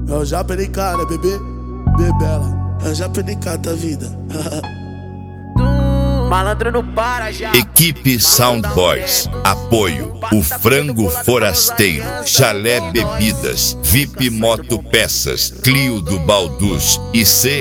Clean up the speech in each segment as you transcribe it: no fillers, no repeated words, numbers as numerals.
É o JPNK, né, bebê? Bebela. É o JPNK da vida. Malandro não para já. Equipe Sound Boys. Apoio: o Frango Forasteiro, Chalé Bebidas, VIP Moto Peças, Clio do Balduz e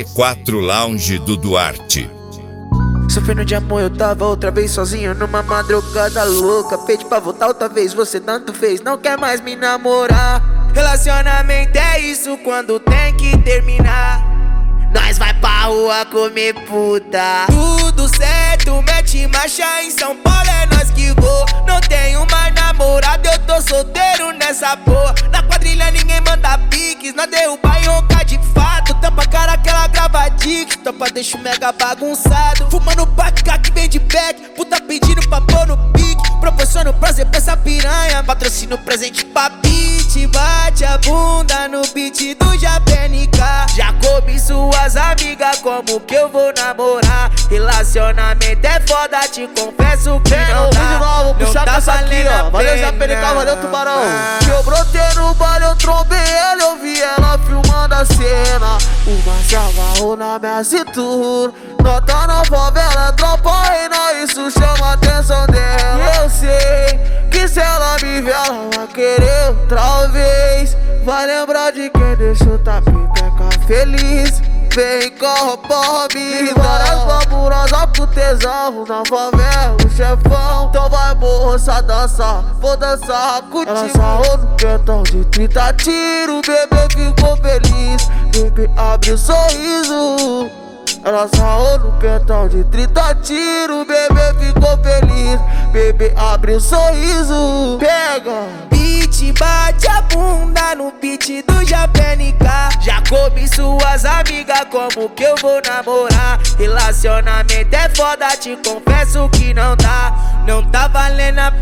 C4 Lounge do Duarte. Sofrendo de amor, eu tava outra vez sozinho numa madrugada louca. Pedi pra voltar outra vez, você tanto fez, não quer mais me namorar. Relacionamento é isso quando tem que terminar. Nós vai pra rua comer puta. Tudo certo, mete marcha em São Paulo, é nós que vou. Não tenho mais namorado, eu tô solteiro nessa porra. Na quadrilha ninguém manda piques, nós derruba e ronca de fato. Tampa a cara que ela grava dicas, tampa deixa o mega bagunçado. Fumando baca que vem de back, puta pedindo pra pôr no pique. Proporciona o prazer pra essa piranha, patrocínio presente pra beat. Bate a bunda no beat do JPNK. Já comi suas amigas, como que eu vou namorar? Relacionamento é foda, te confesso que não dá. Vou puxar com essa aqui, ó. Valeu JPNK, valeu Tubarão. Eu brotei no baile, eu trombei ela, eu vi ela filmando a cena. Uma se agarrou na minha cintura. Nota na favela, tropa reina, isso chama a atenção dela. Eu sei que se ela me ver, ela vai querer outra vez. Vai lembrar de quem deixou o tapiteca feliz. Vem corre, várias babulosas pro tesão. Na favela, o chefão. Então vai moça dançar, vou dançar contigo. Ela sarrou no pentão de 30 tiros. Bebê ficou feliz, bebê abre o sorriso. Ela sarrou no pentão de 30 tiros. Bebê ficou feliz, bebê abre o sorriso. Pega! Bate a bunda no beat do JPNK. Já comi suas amigas, como que eu vou namorar? Relacionamento é foda, te confesso que não dá. Não tá valendo a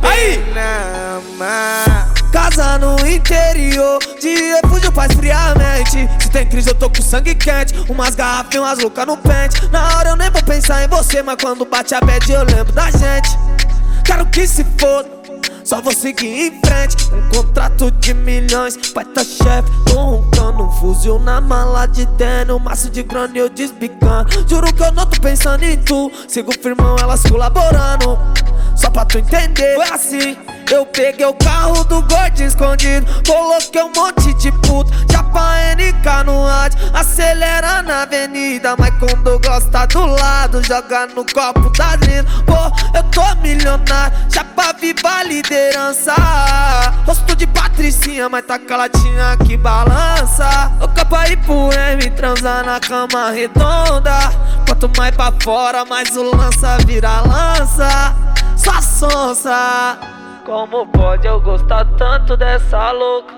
pena amar. Casa no interior, de refúgio pra esfriar a mente. Se tem crise eu tô com sangue quente, umas garrafas e umas loucas no pente. Na hora eu nem vou pensar em você, mas quando bate a bad eu lembro da gente. Quero que se foda, só vou seguir em frente. Um contrato de milhões, pai tá chefe. Tô roncando, um fuzil na mala de terno, um maço de grana e eu desbicando. Juro que eu não tô pensando em tu, sigo firmão, elas colaborando. Só pra tu entender, foi assim. Eu peguei o carro do gordinho escondido, coloquei um monte de puta, chapa NK no rádio, acelera na avenida. Mas quando gosta do lado, joga no copo da linda. Pô, eu tô milionário, chapa viva a liderança. Rosto de patricinha, mas tá caladinha que balança. Louca pra ir pro M, transar na cama redonda. Quanto mais pra fora, mais o lança vira lança. Só sonsa. Como pode eu gostar tanto dessa louca?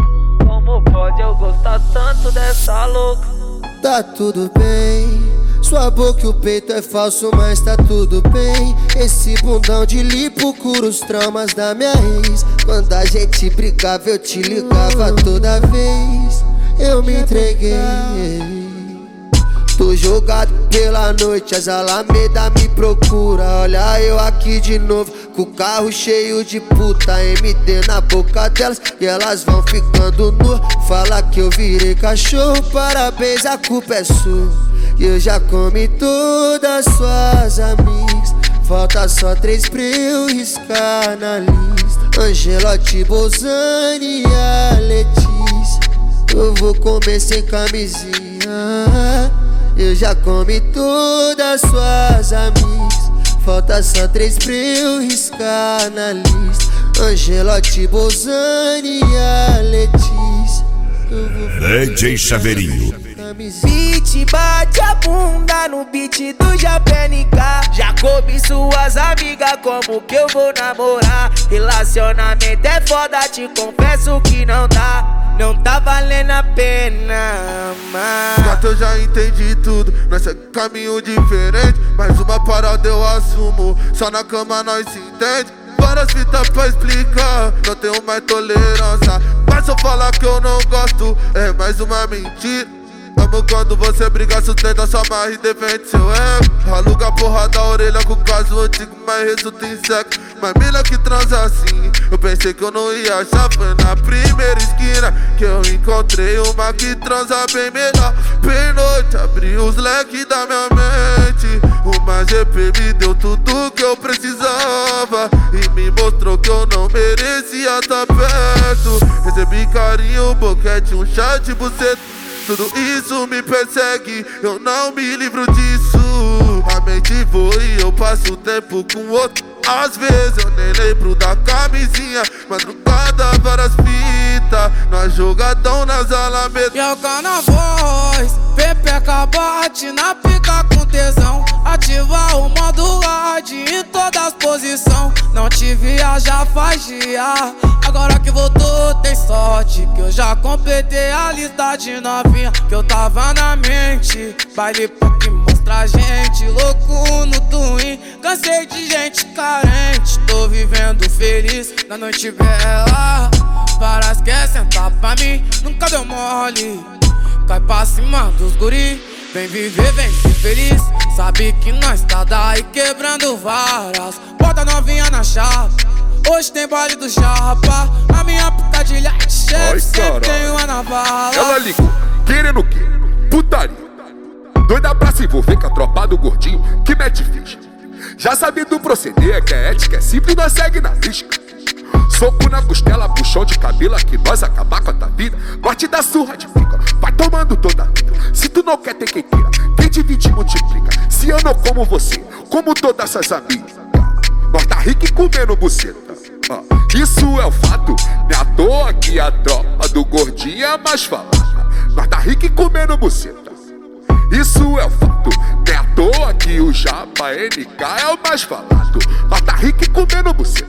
Como pode eu gostar tanto dessa louca? Tá tudo bem, sua boca e o peito é falso, mas tá tudo bem. Esse bundão de lipo cura os traumas da minha ex. Quando a gente brigava eu te ligava toda vez. Eu me entreguei. Tô jogado pela noite, as alamedas me procura. Olha eu aqui de novo, com o carro cheio de puta, MD na boca delas e elas vão ficando nuas. Fala que eu virei cachorro, parabéns, a culpa é sua. Eu já comi todas suas amigas, falta só 3 pra eu riscar na lista. Angelotti, Bozani e a Letícia. Eu vou comer sem camisinha. Eu já comi todas suas amigas, falta só 3 pra eu riscar na lista. Angelotti, Bozani e a Letícia. DJ Chaveirinho. Beat bate a bunda no beat do JPNK. Já comi suas amigas, como que eu vou namorar? Relacionamento é foda, te confesso que não dá. Não tá valendo a pena amar. Gato, eu já entendi tudo, nós segue caminho diferente. Mais uma parada eu assumo, só na cama nós se entende. Várias fitas pra explicar, não tenho mais tolerância. Mas se eu falar que eu não gosto, é mais uma mentira. Amo quando você briga, sustenta sua marra e defende seu ego. Aluga a porra da orelha com o caso antigo, mas resulta em sexo. Mas mina que transa assim, eu pensei que eu não ia achar. Foi na primeira esquina que eu encontrei uma que transa bem melhor. Pernoite, abri os leques da minha mente. Uma GP me deu tudo que eu precisava e me mostrou que eu não merecia estar perto. Recebi carinho, boquete, um chat, buceta. Tudo isso me persegue, eu não me livro disso. A mente voa e eu passo o tempo com outro. Às vezes eu nem lembro da camisinha, madrugada, várias fitas, nós jogadão nas alamedas. E é o Canavoz, pepeca bate na pica com tesão. Ativa o modo hard em todas as posições. Não te viaja, faz dia. Agora que voltou tem sorte, que eu já completei a lista de novinha que eu tava na mente. Baile pra que mostra gente, louco no twin. Cansei de gente carente, tô vivendo feliz na noite bela. Parece que é sentar pra mim, nunca deu mole. Cai pra cima dos guri, vem viver, vem ser feliz. Sabe que nós tá daí quebrando varas. Bota novinha na chapa, hoje tem baile do chapa. A minha puta de light chef sempre tem uma na bala. Ela ligou, querendo o quê? Putaria. Doida pra se envolver com a tropa do gordinho que mete ficha. Já sabe do proceder, que é ética, é simples, nós segue na risca. Soco na costela, puxão de cabelo, que nós acabar com a tua vida. Corte da surra de pica, vai tomando toda a vida. Se tu não quer ter quem queira, quem divide multiplica. Se eu não como você, como todas essas amigas. Nós tá rico e comendo buceta. Isso é o fato, não é à toa que a tropa do gordinho é mais falada. Nós tá rico e comendo buceta. Isso é o fato, não é à toa que o Japa NK é o mais falado. Nós tá rico e comendo buceta.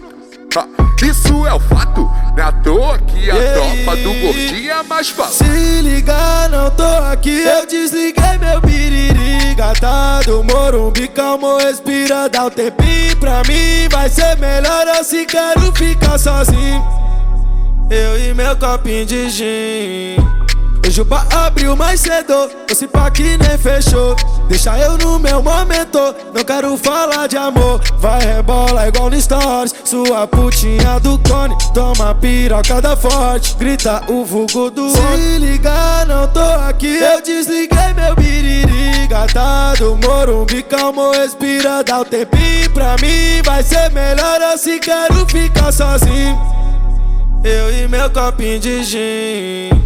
Isso é o fato, não é à toa que a tropa do gordinho é mais falada. Se ligar, não tô aqui, eu desliguei meu biriri. Gata do Morumbi, calmo, respira, dá um tempinho pra mim. Vai ser melhor assim, quero ficar sozinho. Eu e meu copinho de gin. Hoje o bar abriu mais cedo, esse pá que nem fechou. Deixa eu no meu momento, não quero falar de amor. Vai rebola igual no stories, sua putinha do cone. Toma piroca da forte, grita o vulgo do homem. Se ligar, não tô aqui, eu desliguei meu biriri. Gata do Morumbi, calmo, respira, dá um tempinho pra mim. Vai ser melhor assim, quero ficar sozinho. Eu e meu copinho de gin.